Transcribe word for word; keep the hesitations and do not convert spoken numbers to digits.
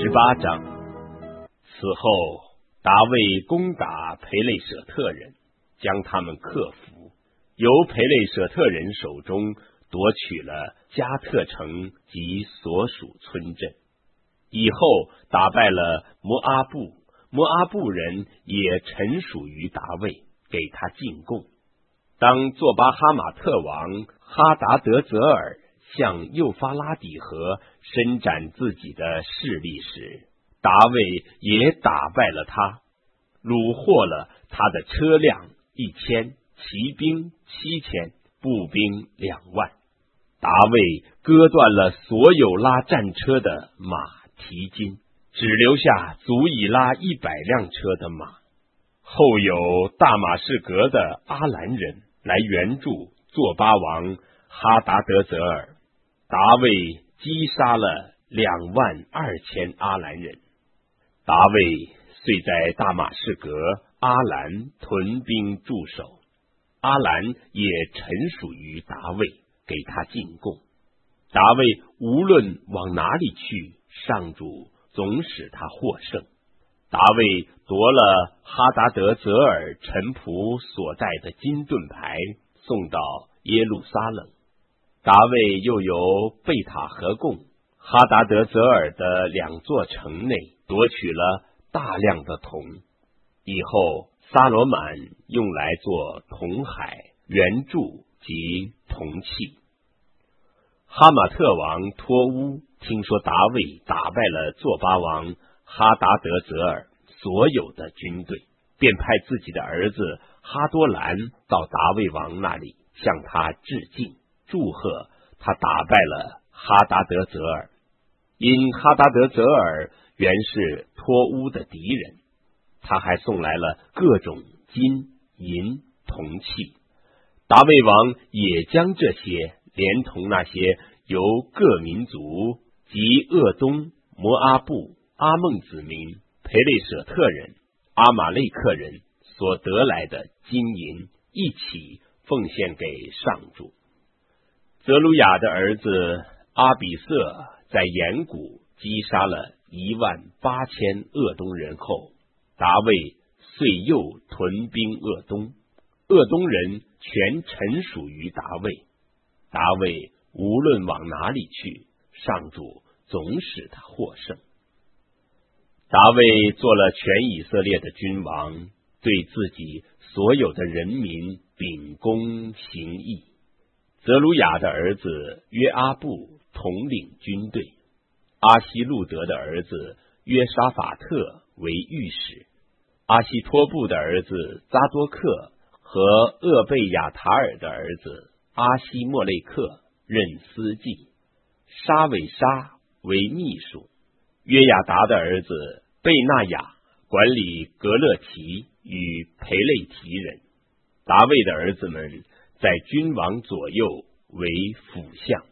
十八章。此后，大卫攻打培雷舍特人，将他们克服，由培雷舍特人手中夺取了加特城及所属村镇。以后打败了摩阿布，摩阿布人也臣属于大卫，给他进贡。当作巴哈马特王哈达德泽尔向幼发拉底河伸展自己的势力时，大卫也打败了他，虏获了他的车辆一千，骑兵七千，步兵两万。大卫割断了所有拉战车的马蹄筋，只留下足以拉一百辆车的马。后有大马士革的阿兰人来援助作巴王哈达德泽尔，大卫击杀了两万二千阿兰人。大卫遂在大马士革阿兰屯兵驻守，阿兰也臣属于大卫，给他进贡。大卫无论往哪里去，上主总使他获胜。大卫夺了哈达德泽尔臣仆所带的金盾牌，送到耶路撒冷。大卫又由贝塔和贡、哈达德泽尔的两座城内夺取了大量的铜，以后撒罗满用来做铜海、圆柱及铜器。哈马特王托乌听说大卫打败了作巴王哈达德泽尔所有的军队，便派自己的儿子哈多兰到大卫王那里向他致敬，祝贺他打败了哈达德泽尔。因哈达德泽尔原是托乌的敌人，他还送来了各种金银铜器。大卫王也将这些连同那些由各民族及鄂东、摩阿布、阿孟子民、培雷舍特人、阿玛类克人所得来的金银一起奉献给上主。泽鲁雅的儿子阿比瑟在岩谷击杀了一万八千鄂东人后，大卫遂又屯兵鄂东，鄂东人全臣属于大卫。大卫无论往哪里去，上主总使他获胜。大卫做了全以色列的君王，对自己所有的人民秉公行义。泽鲁雅的儿子约阿布统领军队，阿希路德的儿子约沙法特为御史，阿希托布的儿子扎多克和厄贝亚塔尔的儿子阿希莫雷克任司祭，沙韦沙为秘书，约亚达的儿子贝纳雅管理格勒提与培雷提人。大卫的儿子们在君王左右为辅相。